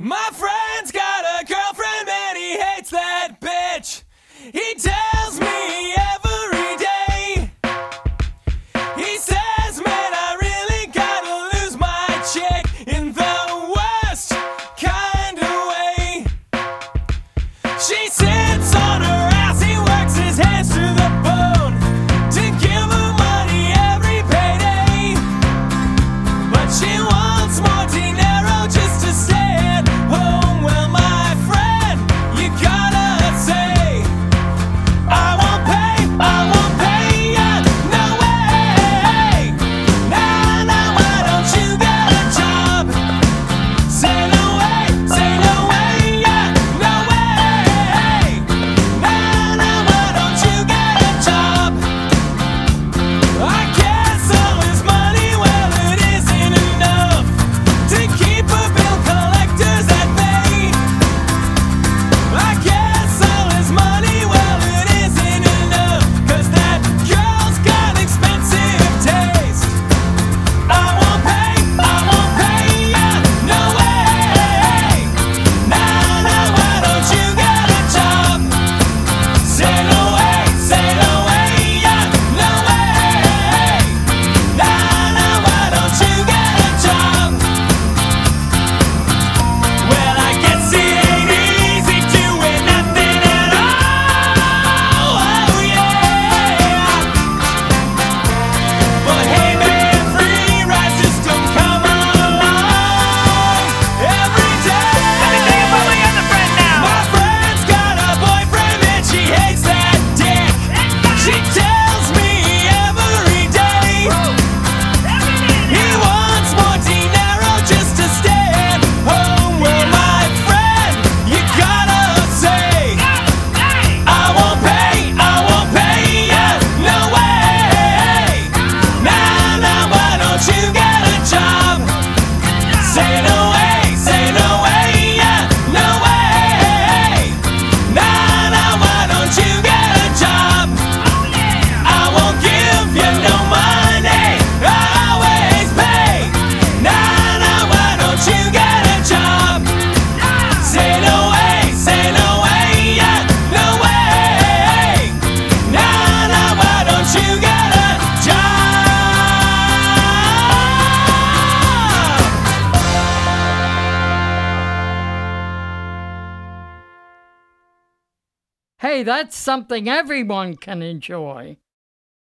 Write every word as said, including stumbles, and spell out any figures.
My friend's got a girlfriend and he hates that bitch. He tells me every day. He says, man, I really gotta lose my chick in the worst kind of way. She sits on her ass, he works his hands to the bone to give her money every payday. But she wants more dinero just to stay at home. Well, my friend, you gotta say, I won't pay, I won't pay ya, no way. Nah, nah, why don't you get a job? Say no way, say no way, yeah, no way. Nah, nah, why don't you get a job? I guess all his money, well, it isn't enough to keep a bill collectors at bay. I guess all his money, well, it isn't enough, 'cause that girl's got expensive taste. I won't pay, I won't pay ya, no way. Nah, nah, why don't you get a job? Say no way, say no way, yeah, no way. Nah, nah, why don't you get a job? Well, I guess it ain't easy doing nothing at all. Oh yeah. But hey man, free rides just don't come along every day. Let me tell you about my other friend now. My friend's got a boyfriend and she hates that dick. She tells me every day. He wants more dinero just to stay at home. Well, my friend, you gotta say, I won't pay, I won't pay ya, no way. Nah, nah, why don't you get a job? Say no way, say no way, yeah, no way. Nah, nah, why don't you get a job? I won't give you no money, I always pay. Nah, nah, why don't you get a job? Say no way, say no way, yeah, no way. Nah, nah, why don't you get a job? Hey, that's something everyone can enjoy.